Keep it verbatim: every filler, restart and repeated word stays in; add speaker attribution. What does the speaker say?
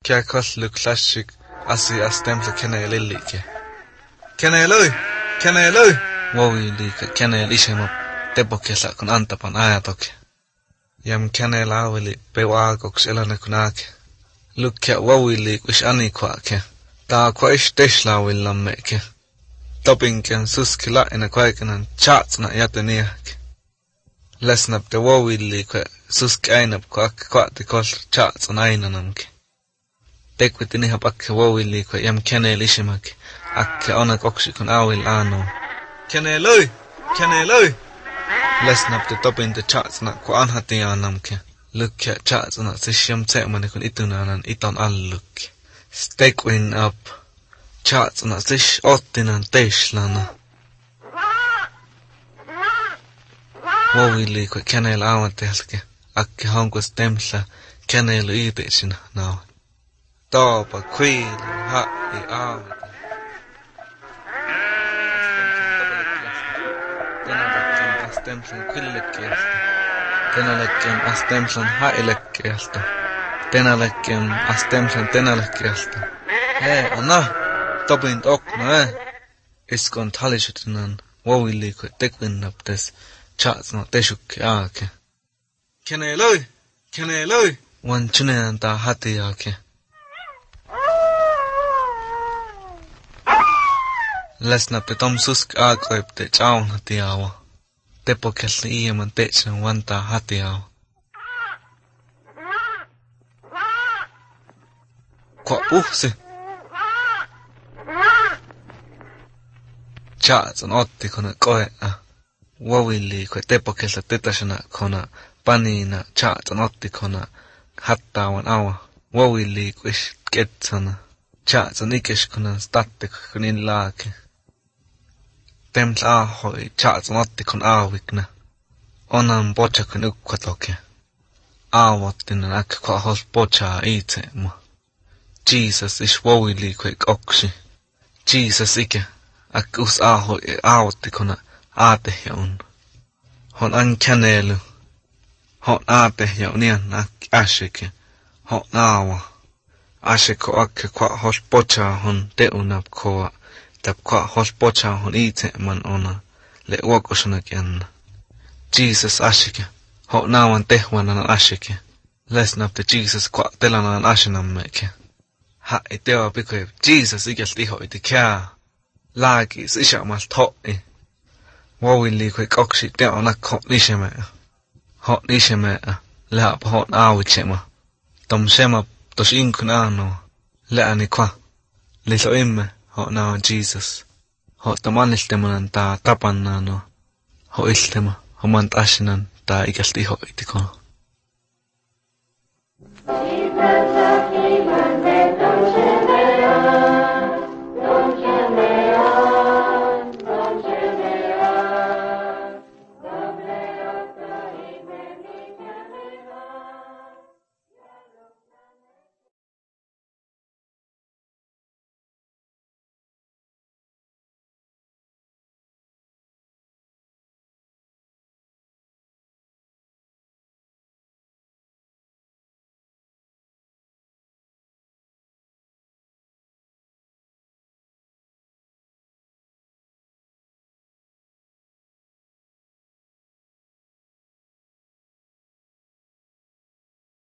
Speaker 1: Kia koslu classic asi astemsa kenel illike. Keneloi, keneloi. Wowi lika kenel ishema tepokesa kun antapan ajatoke. Jam kenel aweli pewagoks elane kunake. Lukkia wowi lik wish anikwake. Ta kwa ish teshlawillammeke. Topinken suskila ina kwaikenan chatsna yateniake. Lesnap te wowi lik susk ainap kwak kwati kol chatsna ainanamke. Tekwitini hap akke wowi lik jam kenel ishemake. Akke onak oksikon awil ano. Keneloi, keneloi. Lesnap te topin te chatsna kwa anhatiyanamke. Lukkia chatsna sishyam tsemane kun itunanan itan alluk. Stekwin up. Chatsna sish ottinan teishlana. Wowili kwa kenel awantelke. Akke hankos temsla kenelu iitesina nao. Topa kwil ha i awat. Astemslan kvillekkeelsta. Tenalekken astemslan hailekkeelsta. Tenalekken astemslan tenalekkeelsta. Hei, anna, topint okna, eh. Iskon talisutinan wowiliiko tekvinnaptes chatsna teshukke aake. Keneloi, keneloi. Wan chunean ta hati aake. Lesnapte tom susk aakoipte chaun hati awa. Tepokelli ieman teetsen wanta hatiao. Kwa uhsi. Chaatson otti kona koea. Wawili kwe tepokella tetasena kona panina chaatson otti kona hattaawan awa. Wawili kwe ketsana. Chaatson ikes kona statte kunin laake. Temts ahoi chaatson otti kon aawikna. Onan pocha kun ukkatoke. Aawottinan akka kwa hos pocha iitseema. Jesus is wowili kwek oksi. Jesus ike. Akka us ahoi aawotti kona aatehja un. Hon an kenelu. Hon aatehja unian ak ashike. Hon aawa. Ashiko akka kwa hos pocha hon teunap koa. Tap kwa hos pocha hon ite man ona le uokosunak yanna. Jesus ashike. Ho naawan tehwanan ashike. Lesnap te Jesus kwa telanan ashinammeke. Ha itewa pikoe Jesus ikelt iho iti kyaa. Laagis ishamal to'i. Wawili kwe koksi te onak hot nishemea. Hot nishemea. Leap hot aawitsema. Tom shema tos inkun ano. Leani kwa. Lilo imme. Ho na Jesus. Ho tamaniltemanan ta tapannano. Ho iltema. Ho mantashinan ta ikalt iho itiko.
Speaker 2: Jesus,